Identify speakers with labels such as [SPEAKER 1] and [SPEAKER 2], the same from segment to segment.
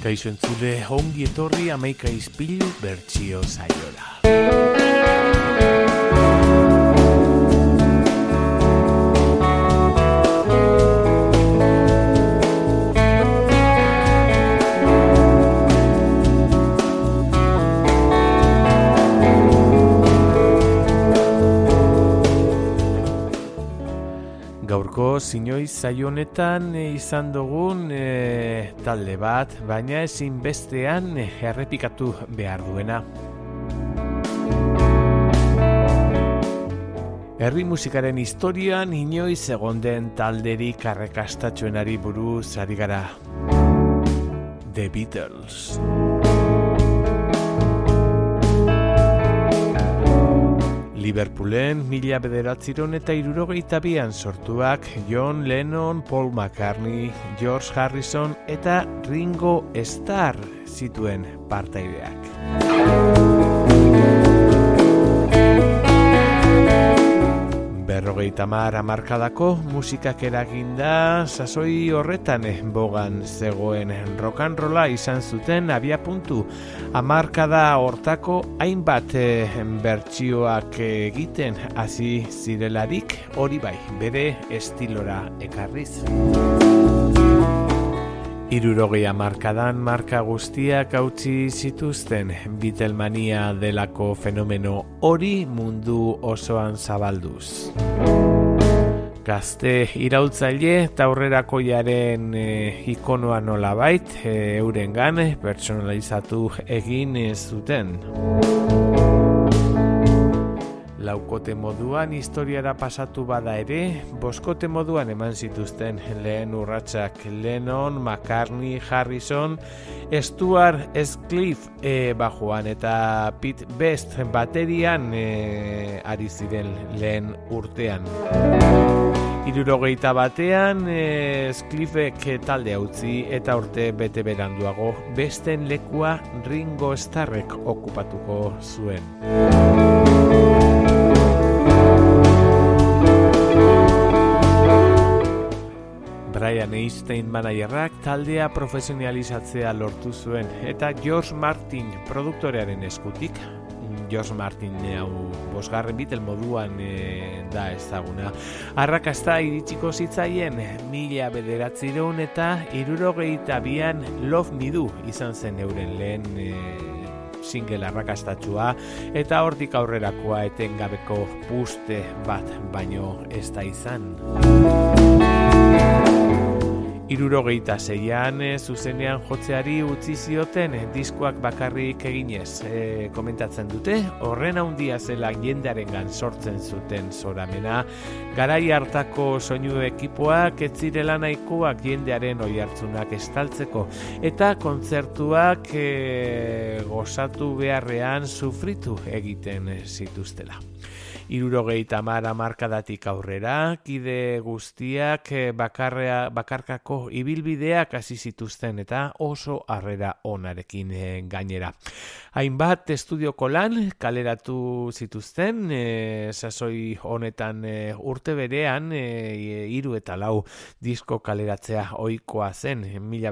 [SPEAKER 1] Kaixo entzule, ongi etorri Hamaika Ispilu bertsio saiora. Gaurko zinoi saio honetan izan dugun talde bat, baina ezinbestean errepikatu behar duena. Herri musikaren historian inoiz egon den talderik arrakastatsuenari buruz ari gara. The Beatles. Liverpoolen 1962an sortuak John Lennon, Paul McCartney, George Harrison eta Ringo Starr zituen partaideak. Berrogeita hamar hamarkadako musikak eraginda, sasoi horretan bogan zegoen rock and rolla izan zuten abiapuntu. Hamarkada hortako hainbat bertsioak egiten hasi zirelarik, hori bai, bere estilora ekarriz. 60 hamarkadan marka guztiak hautsi zituzten Beatlemania delako fenomeno hori mundu osoan zabalduz. Gazte iraultzaile eta aurrerakoiaren ikonoa nolabait eurengan pertsonalizatu egin zuten. Laukote moduan historiara pasatu bada ere, boskote moduan eman zituzten lehen urratsak Lennon, McCartney, Harrison, Stuart Sutcliffe bajoan eta Pete Best baterian ari ziren lehen urtean. 61 Sutcliffek talde utzi eta urte bete beranduago besten lekua Ringo Starrek okupatuko zuen. Brian Epstein managerrak taldea profesionalizatzea lortu zuen eta George Martin produktorearen eskutik. George Martin hau bosgarren Beatle moduan da ezaguna. Arrakasta iritsiko zitzaien 1962an Love Me Do izan zen euren lehen single arrakastatsua eta hortik aurrerakoa etengabeko puste bat baino ez da izan. 66an zuzenean jotzeari utzi zioten diskoak bakarrik eginez. Komentatzen dute, horren handia zela jendearengan sortzen zuten zoramena. Garai hartako soinu ekipoak ez zirela nahikoak jendearen oihartzunak estaltzeko eta kontzertuak gozatu beharrean sufritu egiten zituztela. 70 hamarkadatik aurrera, kide guztiak bakarkako ibilbideak hasi zituzten eta oso harrera onarekin gainera. Hainbat estudioko lan kaleratu zituzten, sasoi honetan urte berean 3 eta 4 disko kaleratzea ohikoa zen.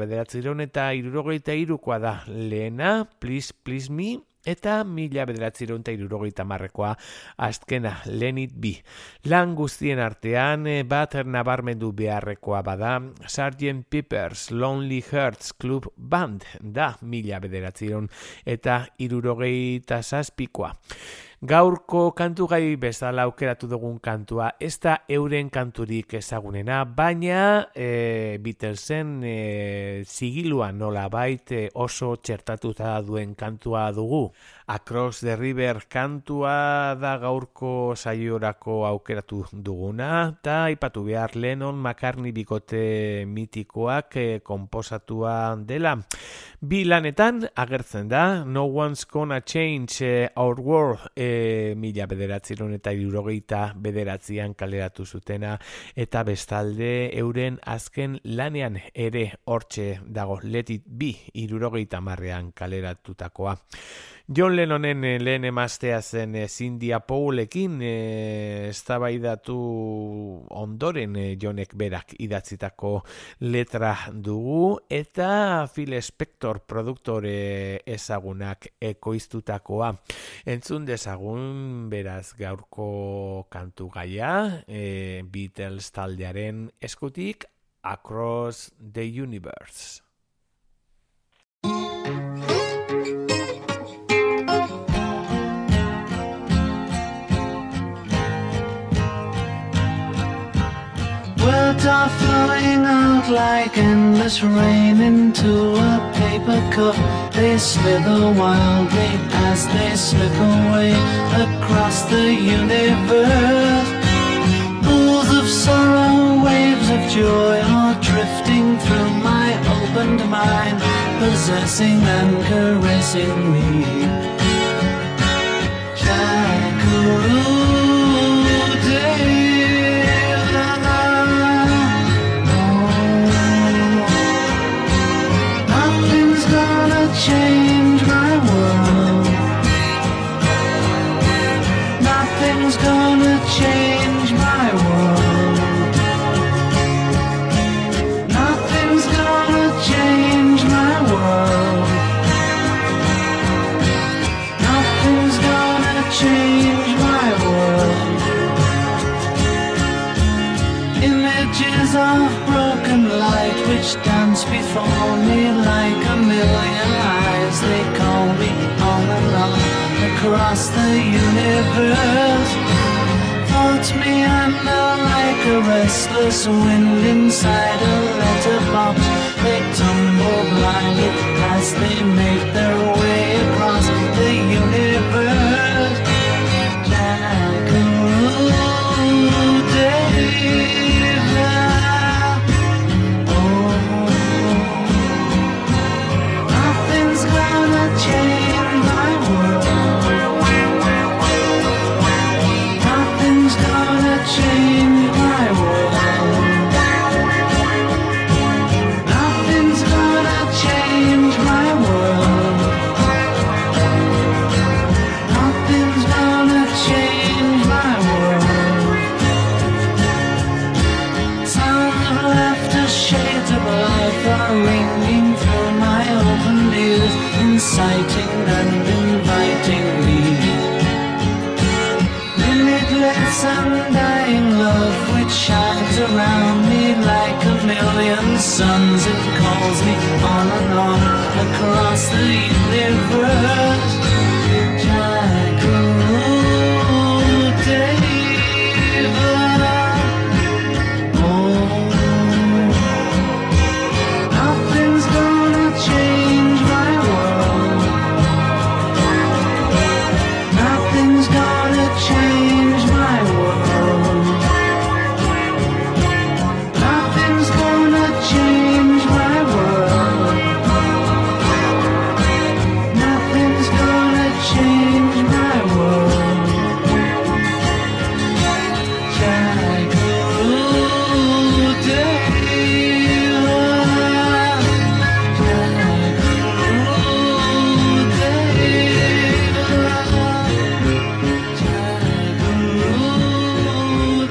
[SPEAKER 1] 1963koa da lehena, Please Please Me, eta 1970koa azkena, Let It Be. Lan guztien artean bat nabarmendu beharrekoa bada Sgt. Pepper's Lonely Hearts Club Band da 1977koa. Gaurko kantugai bezala aukeratu dugun kantua, ez da euren kanturik ezagunena, baina Beatlesen zigilua nolabait oso txertatuta duen kantua dugu. Across the River kantua da gaurko saiorako aukeratu duguna, eta aipatu behar Lennon McCartney bikote mitikoak konposatua dela. Bi lanetan agertzen da, No One's Gonna Change Our World 1969an kaleratu zutena, eta bestalde euren azken lanean ere hortxe dago Let It Be 1970an kaleratutakoa. John Lennonen lehen emaztea zen Cynthia Powellekin eztabaidatu ondoren Johnek berak idatzitako letra dugu, eta Phil Spector produktore ezagunak ekoiztutakoa. Entzun dezagun beraz gaurko kantu gaia, Beatles taldearen eskutik, Across the Universe.
[SPEAKER 2] Words are flowing out like endless rain into a paper cup. They slither wildly as they slip away across the universe. Pools of sorrow, waves of joy are drifting through my opened mind, possessing and caressing me. Change my world. Nothing's gonna change my world. Nothing's gonna change my world. Nothing's gonna change my world. Images of broken light which dance before me like a million eyes. They call me on and on across the universe. Thoughts meander like a restless wind inside a letterbox. They tumble blindly as they make their way across the universe. Jackaroo David. Change my world. Nothing's gonna change my world. Nothing's gonna change my world. Nothing's gonna change my world. Sounds of laughter, shades of life are ringing through my open ears, inciting and inviting me. Limitless undying love which shines around me like a million suns. It calls me on and on across the universe. Jackaroo David. Oh, nothing's gonna change my world. Nothing's gonna change my world. Nothing's gonna change my world. Nothing's gonna change my world. Jackaroo David. Jackaroo David. Jackaroo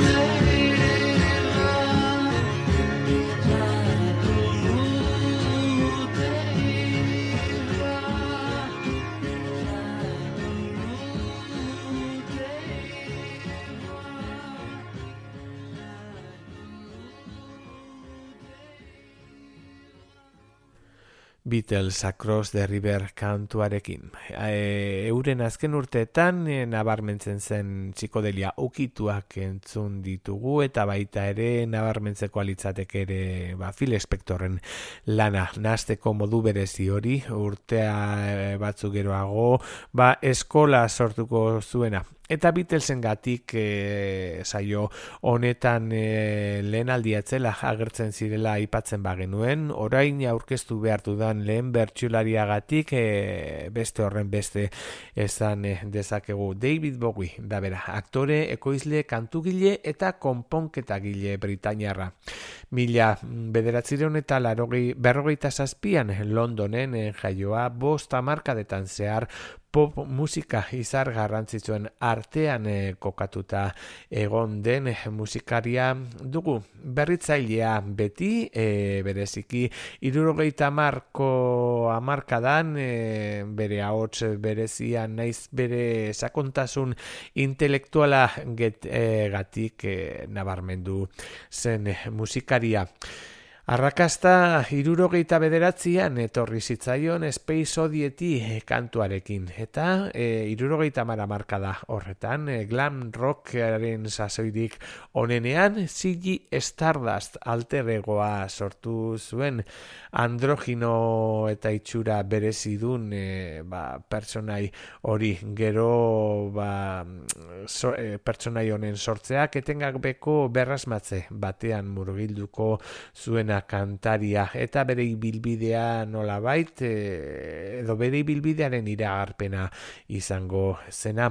[SPEAKER 1] Beatles Across the River kantuarekin. Euren azken urteetan nabarmentzen zen psikodelia ukituak entzun ditugu, eta baita ere nabarmentzeko alitzateke ere Phil Spectorren lana nahasteko modu berezi hori, urtea batzuk geroago eskola sortuko zuena. Eta Beatlesen gatik saio honetan lehen aldiatzela agertzen zirela aipatzen bagenuen, orain aurkeztu behartu da zioan lehen bertsulariagatik, beste horren beste esan dezakegu. David Bowie, da bera, aktore, ekoizle, kantugile eta konponketagile britainiarra. 1997 Londonen jaioa, 5 hamarkadetan zehar pop musika izar garrantzitsuen artean kokatuta egon den musikaria dugu. Berritzailea beti, bereziki 70 hamarkadan bere ahots berezian naiz bere sakontasun intelektuala gatik nabarmendu zen musikaria. Arrakasta 79an etorri zitzaion Space Oddity kantuarekin eta 70 hamarkada horretan glam rockaren sasoirik onenean Ziggy Stardust alter egoa sortu zuen, androgino eta itxura berezidun pertsonai hori. Gero pertsonai honen sortzeak etengabeko berrasmatze batean murgilduko zuena kantaria eta bere ibilbidea nolabait edo bere ibilbidearen iragarpena izango zena.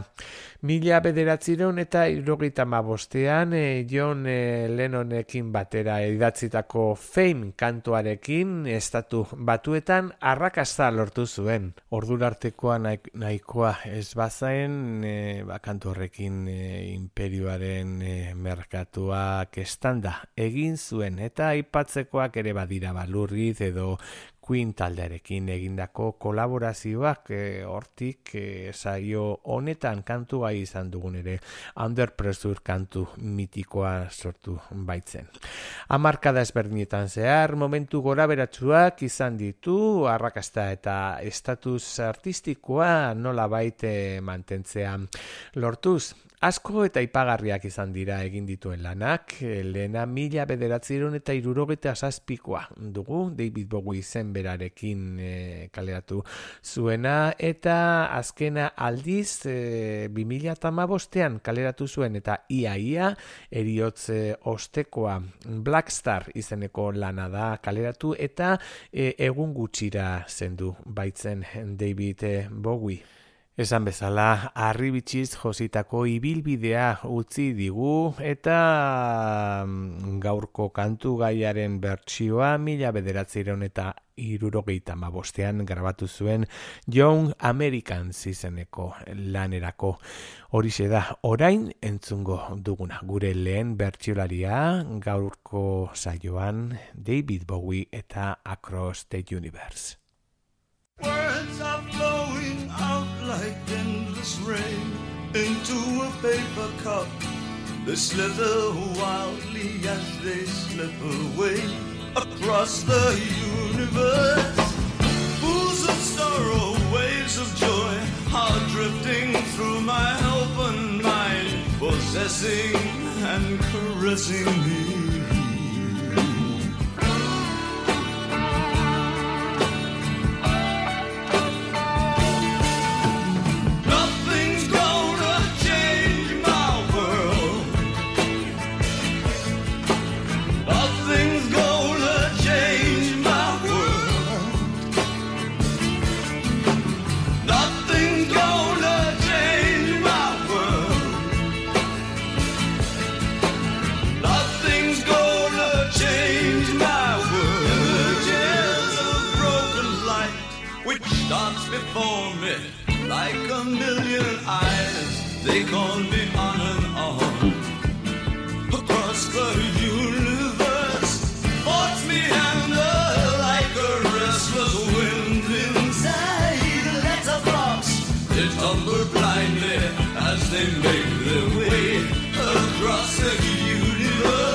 [SPEAKER 1] 1975an John Lennonekin batera idatzitako Fame kantuarekin Estatu Batuetan arrakasta lortu zuen. Ordurartekoa nahikoa ez bazaen kantu horrekin imperioaren merkatuak estanda egin zuen eta aipatzekoak ere badira Balurriz edo Queen taldearekin egindako kolaborazioak, hortik saio honetan kantu gai izan dugun ere Under Pressure kantu mitikoa sortu baitzen. Hamarkada ezberdinetan zehar momentu goraberatsuak izan ditu, arrakasta eta estatus artistikoa nolabait mantentzea lortuz. Asko eta ipagarriak izan dira egin dituen lanak, lehena 1977koa dugu, David Bowie zen berarekin kaleratu zuena, eta azkena aldiz 2015an kaleratu zuen eta ia eriotz ostekoa Black Star izeneko lana da kaleratu eta egun gutxira zendu baitzen David Bowie. Esan bezala, harribitxiz jositako ibilbidea utzi digu eta gaurko kantu gaiaren bertsioa 1975an grabatu zuen Young Americans izeneko lanerako. Horixe da, orain entzungo duguna gure lehen bertsiolaria gaurko saioan David Bowie eta Across the Universe.
[SPEAKER 3] Words are flowing out like endless rain into a paper cup. They slither wildly as they slip away across the universe. Pools of sorrow, waves of joy are drifting through my open mind, possessing and caressing me. Before me, like a million eyes, they call me on and on. Across the universe, force me under like a restless wind inside a letterbox. They tumble blindly as they make their way across the universe.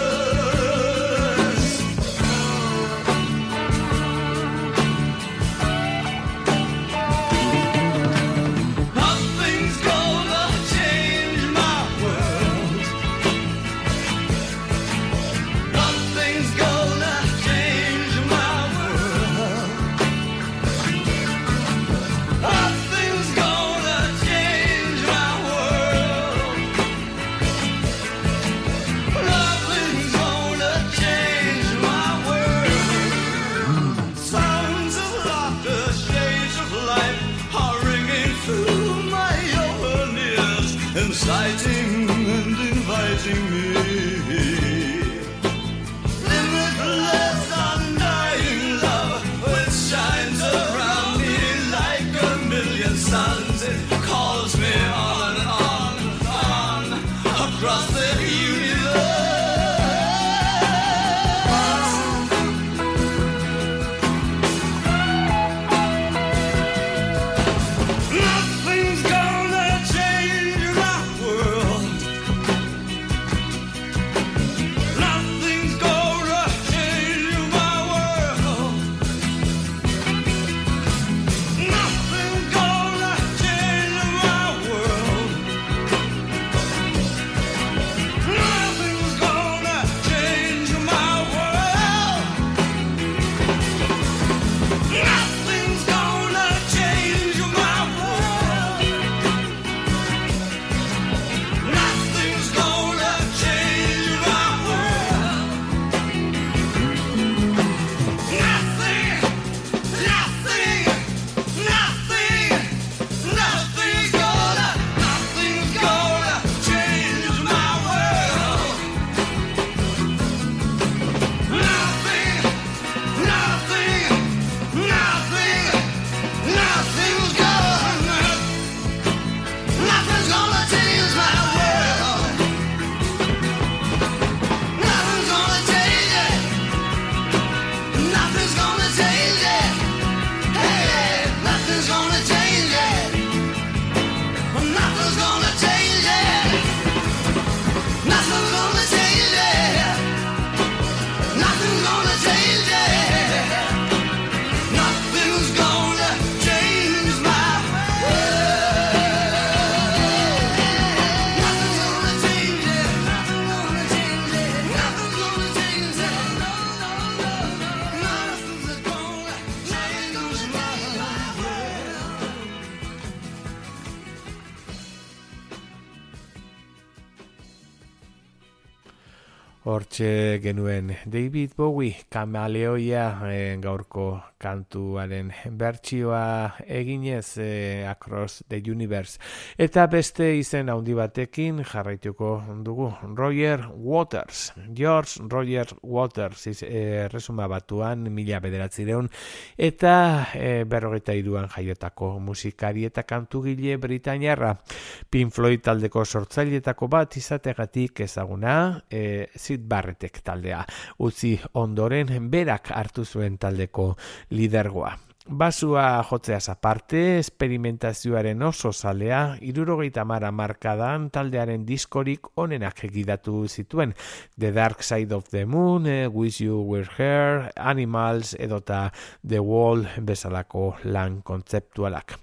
[SPEAKER 1] Hortxe genuen David Bowie kamaleoia gaurko kantuaren bertsioa eginez Across the Universe. Eta beste izen handi batekin jarraituko dugu. Roger Waters. George Roger Waters Erresuma Batuan 1900 eta 43an jaiotako musikari eta kantugile britainiarra. Pink Floyd taldeko sortzaileetako bat izategatik ezaguna, Syd Barrettek taldea utzi ondoren berak hartu zuen taldeko lidergoa. Basua jotzeaz aparte, esperimentazioaren oso zalea, 70 hamarkadan taldearen diskorik onenak gidatu zituen. The Dark Side of the Moon, Wish You Were Here, Animals edota The Wall bezalako lan kontzeptualak.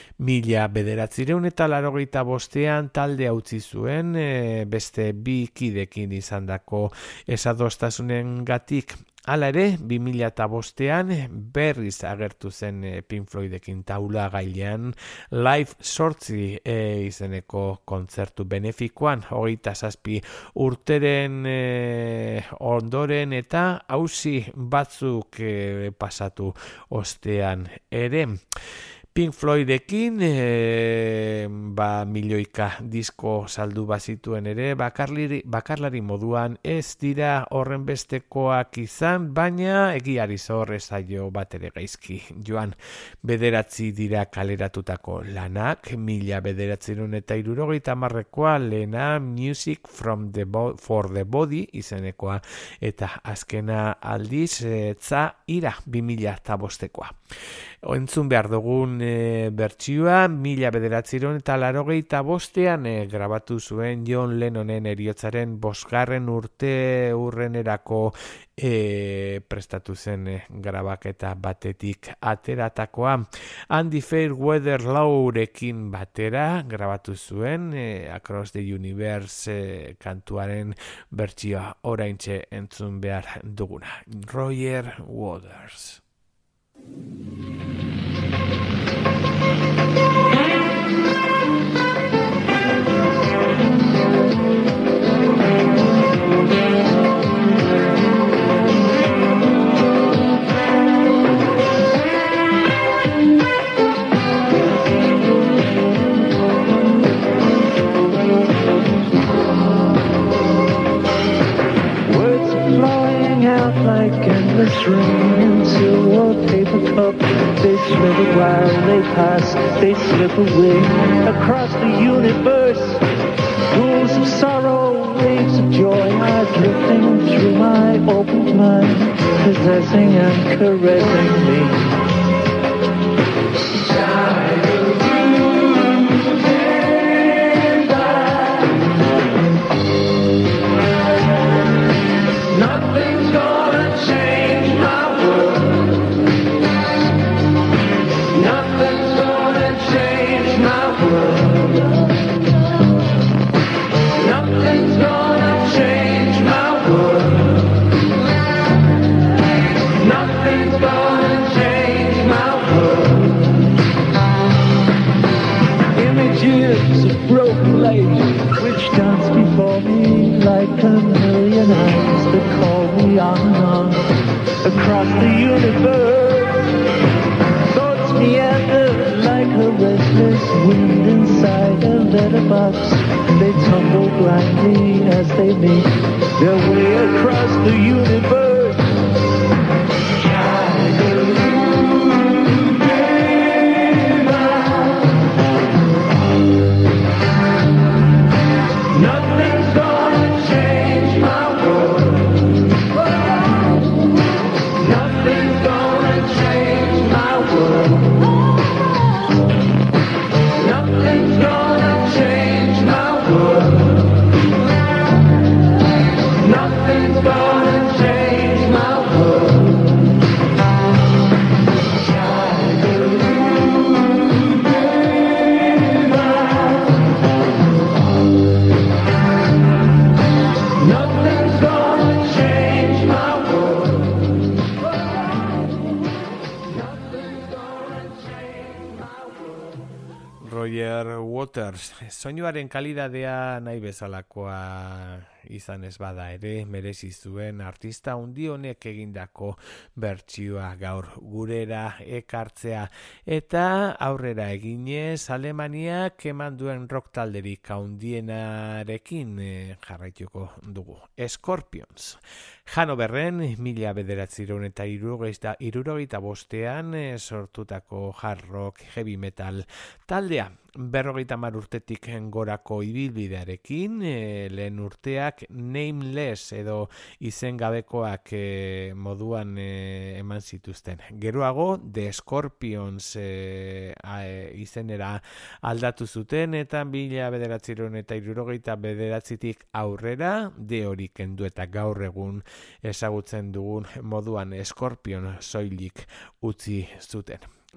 [SPEAKER 1] 1985 taldea utzi zuen beste bi kidekin izandako esadostasunengatik. Hala ere, 2005an berriz agertu zen Pink Floydekin taula gailean Live Sortzi izeneko kontzertu benefikoan 27 urteren ondoren eta auzi batzuk pasatu ostean ere. Pink Floydekin milioika disko saldu bazituen ere bakarlari moduan ez dira horren bestekoak izan, baina egiari zor ez zaio bat ere gaizki joan. 9 dira kaleratutako lanak, 1970koa lehena Music for the Body izenekoa eta azkena aldiz Ira 2005koa. Entzun behar dugun bertsioa 1985an grabatu zuen John Lennonen heriotzaren 5. urte urrenerako prestatu zen grabaketa batetik ateratakoa. Andy Fairweather Laurekin batera grabatu zuen Across the Universe kantuaren bertsioa oraintxe entzun behar duguna. Roger Waters.
[SPEAKER 2] Words flowing out like endless rain into a paper cup. They slither while they pass, they slip away across the universe. Pools of sorrow, waves of joy are drifting through my open mind, possessing and caressing me. Nothing's gonna change my world. Nothing's gonna change my world. Nothing's gonna change my world. Nothing's gonna change my world. Images of broken light which dance before me like a million eyes that call me on and on across the universe. Thoughts meander like a restless wind inside a letterbox. They tumble blindly as they make their way across the universe. Nothing's gonna change my world. Nothing's gonna change my world. Nothing's gonna change my world. Nothing's gonna change my world. Nothing's gonna change my world. Nothing's gonna change my world.
[SPEAKER 1] Roger Waters, soinuaren kalidadea nahi bezalakoa izan ez bada ere, merezi zuen artista handi honek egindako bertsioa gaur gurera ekartzea, eta aurrera eginez Alemaniak eman duen rock talderik handienarekin jarraituko dugu. Scorpions. Hannoverren 1975 sortutako hard rock heavy metal taldea. 50 urtetik gorako ibilbidearekin, lehen urteak nameless edo izengabekoak moduan eman zituzten. Geroago, The Scorpions izenera aldatu zuten, eta 1979tik aurrera, de hori kendu eta gaur egun ezagutzen dugun moduan Scorpion soilik utzi zuten.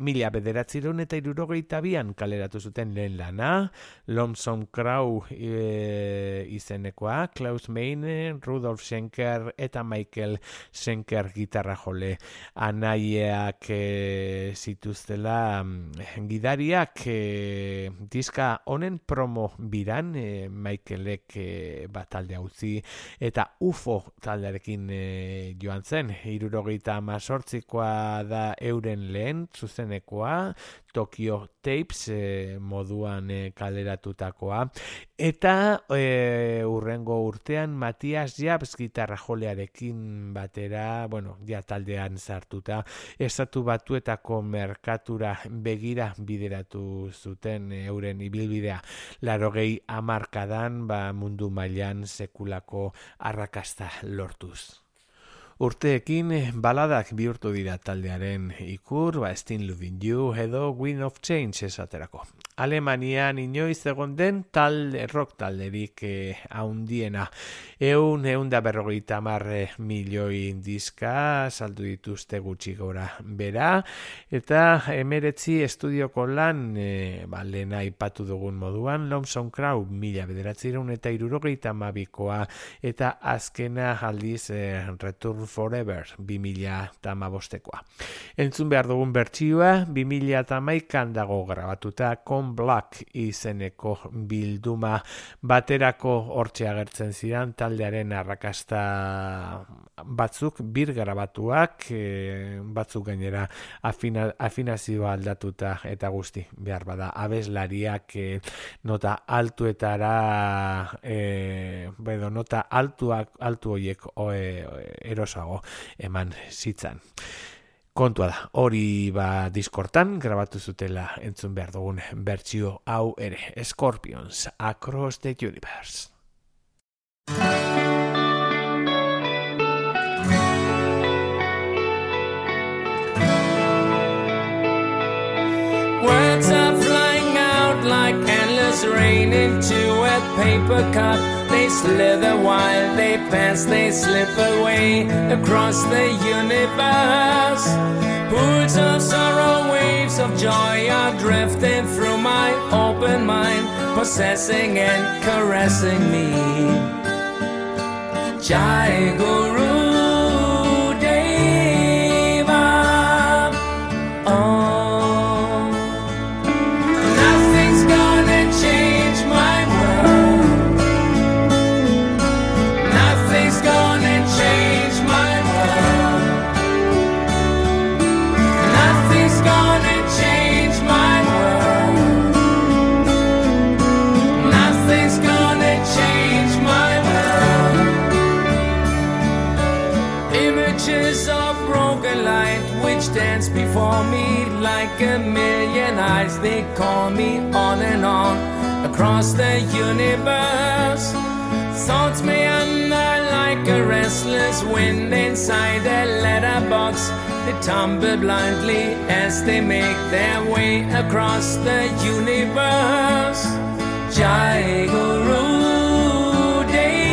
[SPEAKER 1] 1972an kaleratu zuten lehen lana, Lonesome Crow izenekoa, Klaus Meine, Rudolf Schenker eta Michael Schenker gitarra jole anaiak zituztela gidariak diska honen promo biran Michaelek taldea utzi eta UFO taldearekin joan zen. 78koa da euren lehen zuzenekoa, Tokyo Tapes moduan kaleratutakoa, eta urrengo urtean Matias Jabs gitarra jolearekin batera, ja taldean sartuta, Estatu Batuetako merkatura begira bideratu zuten euren ibilbidea. 80 hamarkadan mundu mailan sekulako arrakasta lortuz. Urteekin baladak bihurtu dira taldearen ikur, Still Loving You edo Wind of Change esaterako. Alemanian inoiz egon den rock talderik handiena. 150 milioi diska saldu dituzte gutxi gora bera, eta 19 estudioko lan lehen aipatu dugun moduan, Lonesome Crow 1972koa eta azkena aldiz Return Forever 2015koa. Entzun behar dugun bertsioa 2011an dago grabatuta Con Black izeneko bilduma baterako hortxe agertzen ziren taldearen arrakasta batzuk bir grabatuak, batzuk gainera afinazioa aldatuta eta guzti behar bada abeslariak nota altuetara nota altu horiek erosago eman zitzan. Kontua da, hori diskortan grabatu zutela entzun behar dugun bertsio hau ere, Scorpions, Across the Universe.
[SPEAKER 2] Words are flying out like endless rain into a paper cup. They slither while they pass, they slip away across the universe. Pools of sorrow, waves of joy are drifting through my open mind, possessing and caressing me. Jai Guru Deva. Oh, nothing's gonna change my world. Nothing's gonna change my world. Nothing's gonna change my world. Nothing's gonna change my world. Images of broken light which dance before me like a million eyes. They call me on and on across the universe. Thoughts meander like a restless wind inside a letterbox. They tumble blindly as they make their way across the universe. Jai Guru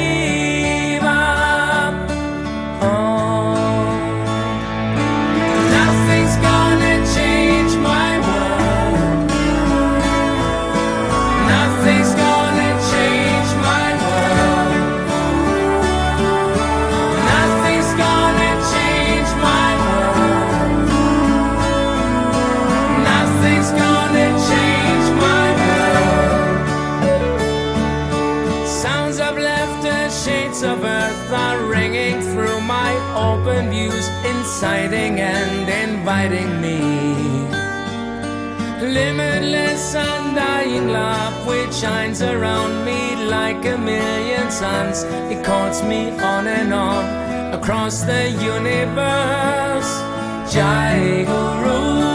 [SPEAKER 2] Deva. Oh, nothing's gonna change my world. Nothing's gonna change my world. Nothing's gonna change my world. Nothing's gonna change my world.
[SPEAKER 4] different views, inciting and inviting me. Limitless undying love which shines around me like a million suns. It calls me on and on across the universe. Jai Guru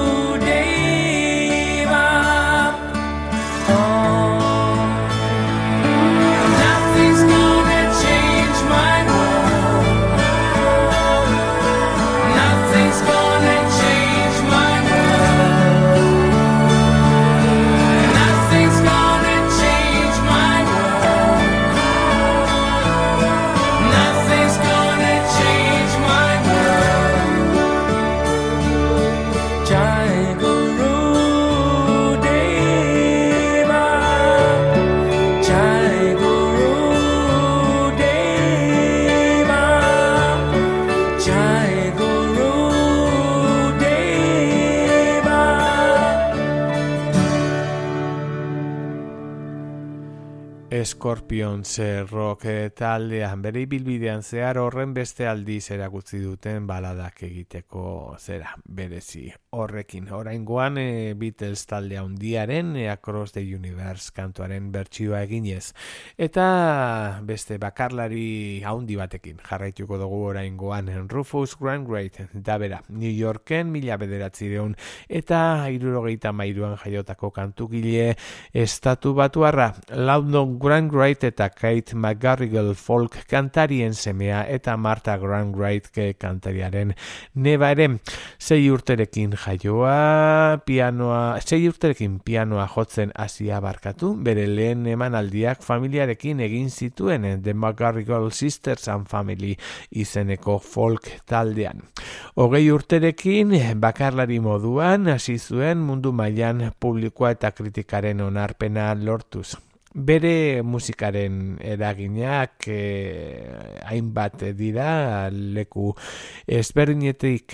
[SPEAKER 1] Scorpions rock taldean bere ibilbidean zehar horren beste aldiz erakutsi duten baladak egiteko zera berezi horrekin. Oraingoan Beatles taldea handiaren Across the Universe kantuaren bertsioa eginez. Eta beste bakarlari handi batekin jarraituko dugu oraingoan Rufus Wainwright da bera. New Yorken 1900 eta 1973an jaiotako kantugile estatu batuarra. London Wainwright eta Kate McGarrigle folk kantarien semea eta Martha Wainwright kantariaren neba ere. 6 urterekin jaioa, 6 urterekin pianoa jotzen hasia barkatu, bere lehen emanaldiak familiarekin egin zituen The McGarrigle Sisters and Family izeneko folk taldean. 20 urterekin bakarlari moduan hasi zuen mundu mailan publikoa eta kritikaren onarpena lortuz. Bere musikaren eraginak hainbat dira leku ezberdinetik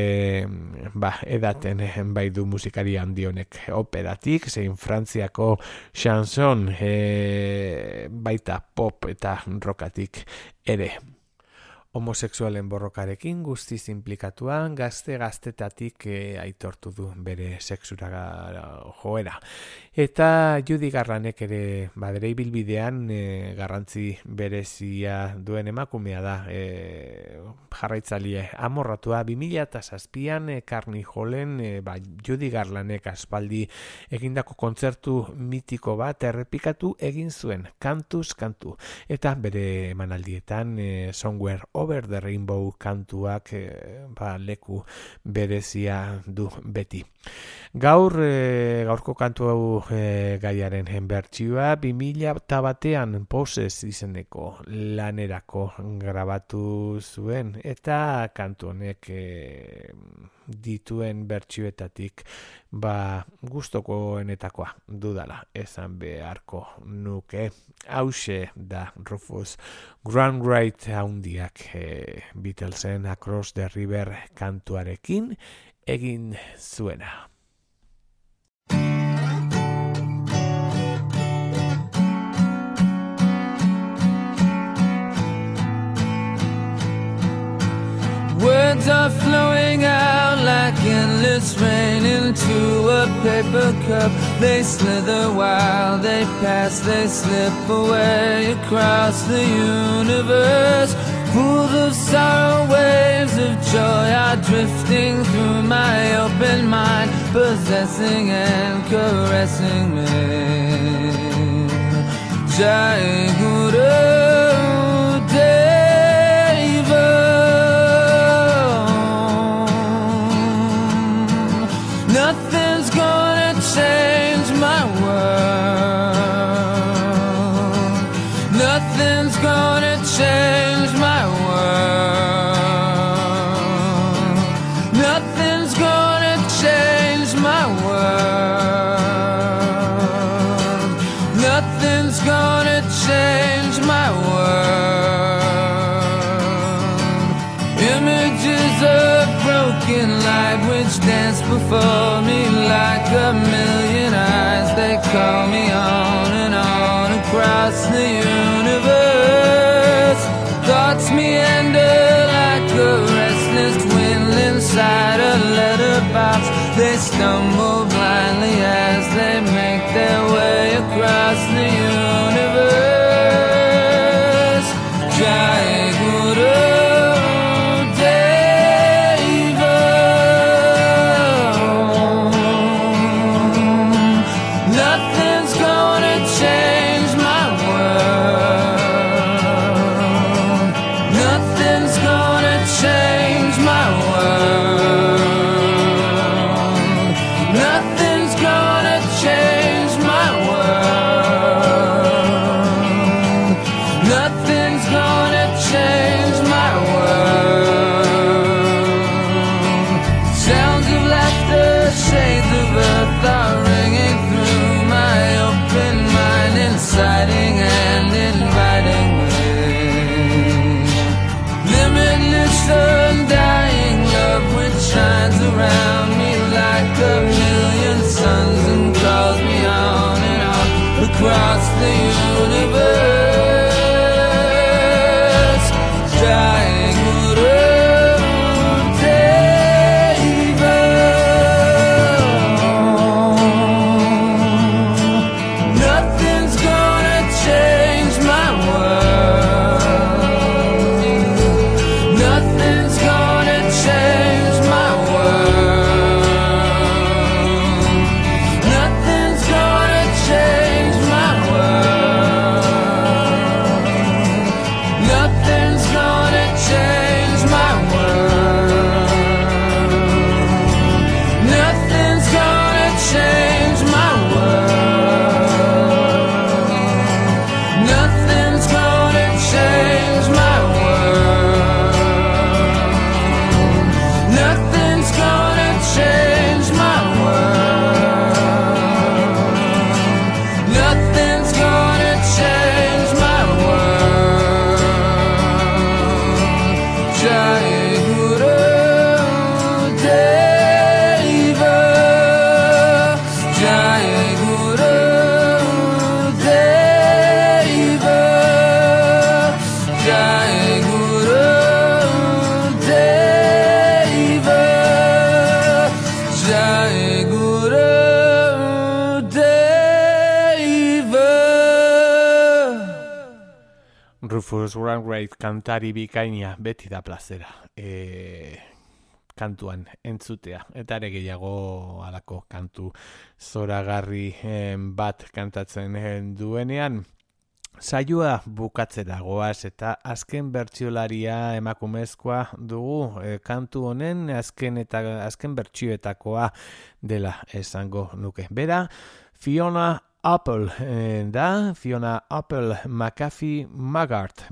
[SPEAKER 1] edaten bai du musikari handi honek operatik, zein Frantziako chanson baita pop eta rockatik ere. Homosexualen borrokarekin guztiz inplikatuan gaztetatik aitortu du bere sexura joera. Eta Judy Garlandek ere badere ibilbidean garrantzi berezia duen emakumea da jarraitzaile amorratua. 2007an Carnegie Hallen Judy Garlandek aspaldi egindako kontzertu mitiko bat errepikatu egin zuen kantuz kantu. Eta bere emanaldietan Somewhere Over the Rainbow kantuak leku berezia du beti. Gaurko kantu hau gaiaren bertsioa 2001an Poses izeneko lanerako grabatu zuen eta kantu honek dituen bertsioetatik gustokoenetakoa dudala esan beharko nuke. Hauxe da Rufus Wainwright handiak Beatlesen Across the River kantuarekin egin zuena.
[SPEAKER 2] Words are flowing out like endless rain into a paper cup. They slither while they pass, they slip away across the universe. Pools of sorrow, waves of joy are drifting through my open mind, possessing and caressing me. Jai Guru nothing's gonna change my world. Nothing's gonna change my world. Nothing's gonna change my world. Nothing's gonna change my world. Images of broken light which dance before me like a million eyes. They call me on and on across the universe. Thoughts meander like a
[SPEAKER 4] box. They stumble blindly as they make their way across the universe. Jai Guru Deva. Nothing's gonna change my world. Nothing's gonna change my world. Nothing's gonna change my world. Nothing's gonna change my world. Sounds of laughter, shades of earth are ringing through my open mind, inciting and inviting me. Limitless, undying love which shines around me like a million suns and calls me on and on across the universe. Jai Guru Deva. Nothing's gonna change my world. Nothing's gonna change my world. Nothing's gonna change my world. Nothing's gonna change my world. Nothing's gonna change my world. Nothing's gonna change my world. Nothing's gonna change my world. Nothing's gonna change my world. Jai Guru Deva. Jai Guru Deva. Jai Guru Deva. Jai Guru Deva.
[SPEAKER 1] Rufus Wainwright kantari bikaina, beti da plazera kantuan entzutea, eta ere gehiago alako kantu zoragarri bat kantatzen duenean. Saioa bukatzera goaz eta azken bertsiolaria emakumezkoa dugu, kantu honen azken bertsioetakoa dela esango nuke. Bera, Fiona Apple da, Fiona Apple McAfee Maggart,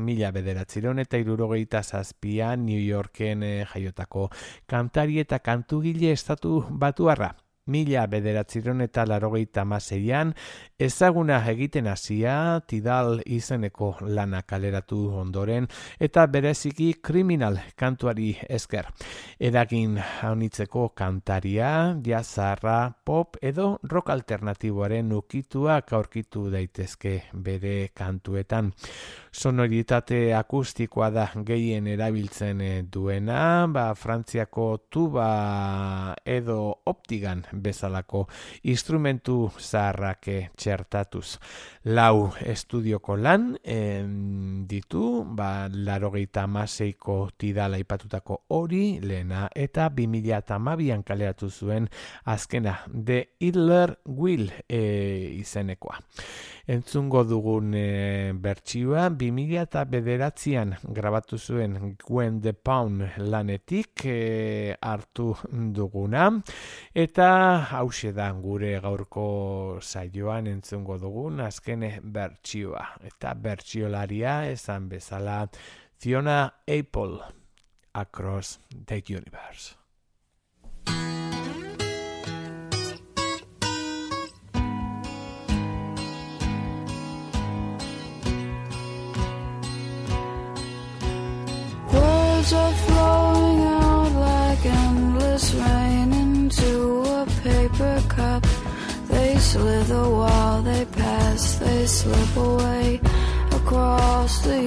[SPEAKER 1] 1967 New Yorken jaiotako kantari eta kantugile estatu batuarra. 1986an ezaguna egiten hasia Tidal izeneko lana kaleratu ondoren eta bereziki Criminal kantuari esker. Eragin haunitzeko kantaria, jazzarra, pop edo rock alternatiboaren ukituak aurkitu daitezke bere kantuetan. Sonoritate akustikoa da gehien erabiltzen duena, Frantziako tuba edo optigan bezalako instrumentu zaharrak txertatuz. 4 estudioko lan ditu, 86ko Tidal aipatutako hori lehena eta 2012an kaleratu zuen azkena The Idler Wheel izenekoa. Entzungo dugun bertsioa 2009an grabatu zuen Gwen the Pound lanetik hartu duguna, eta hauxe da gure gaurko saioan entzungo dugun azken bertsioa. Eta bertsiolaria esan bezala Fiona Apple, Across the Universe.
[SPEAKER 5] Words are flowing out like endless rain into a paper cup. They slither while they pass, they slip away across the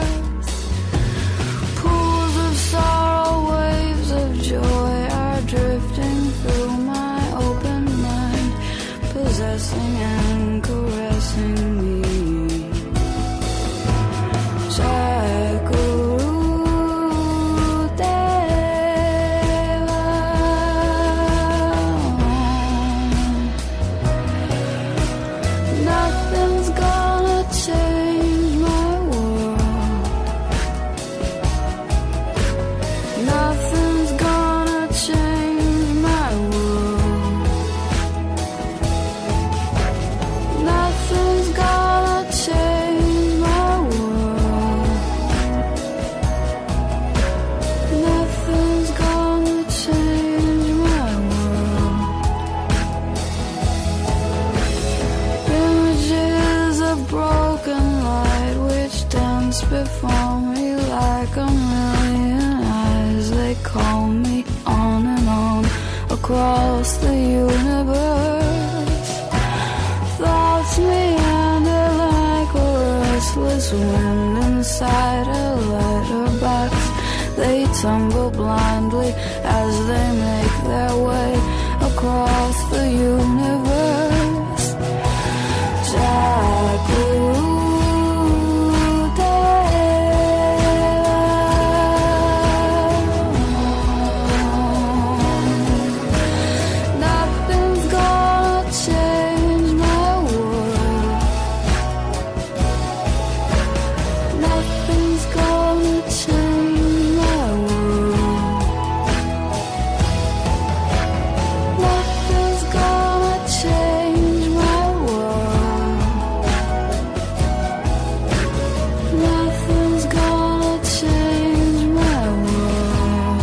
[SPEAKER 5] universe. Pools of sorrow, waves of joy are driven caressing and caressing me. Nothing's gonna change my world. Nothing's gonna change my world. Nothing's gonna change my world. Nothing's gonna change my world. Images of broken light which dance before me like a million eyes. They call me on and on across the universe. Thoughts meander like a restless wind inside a letterbox. They tumble blindly as they make their way across the universe. Nothing's gonna change my world. Nothing's gonna change my world. Nothing's gonna change my world. Nothing's gonna change my world.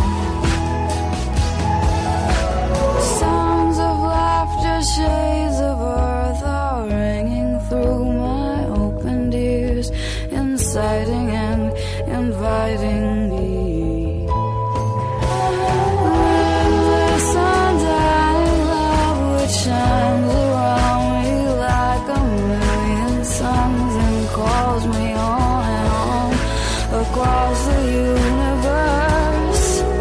[SPEAKER 5] Sounds of laughter, shades of earth are ringing through my opened ears, inciting and inviting me. This undying love which shines around me like a million suns and calls me on and on across the universe.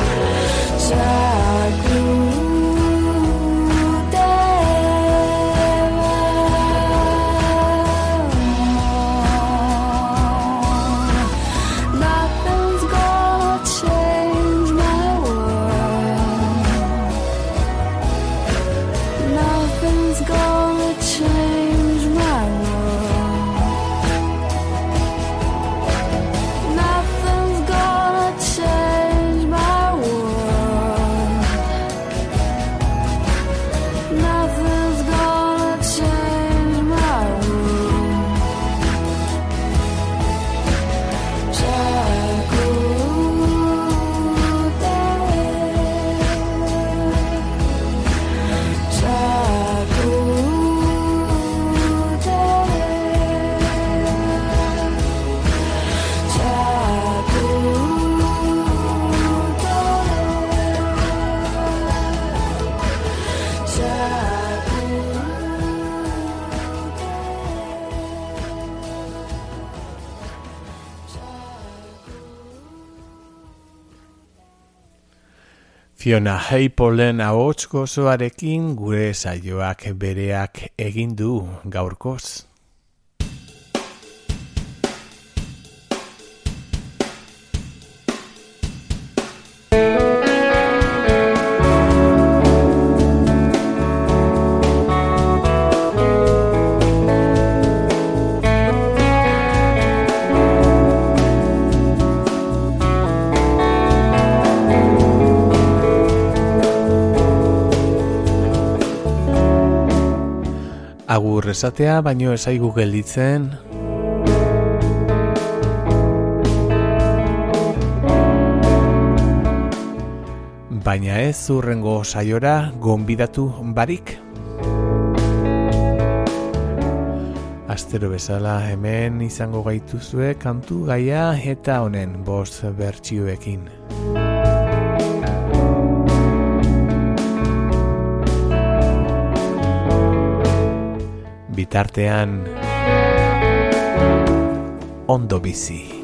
[SPEAKER 5] Nothing's gonna change my world. Nothing's gonna change my world. Nothing's gonna change my world. Nothing's gonna change my
[SPEAKER 1] Fiona Appolen ahots gozoarekin gure saioak bereak egin du gaurkoz. Agur esatea baino ez zaigu gelditzen. Baina ez hurrengo saiora gonbidatu barik. Astero bezala hemen izango gaituzue kantu gaia eta honen 5 bertsioekin. Bitartean ondo bizi.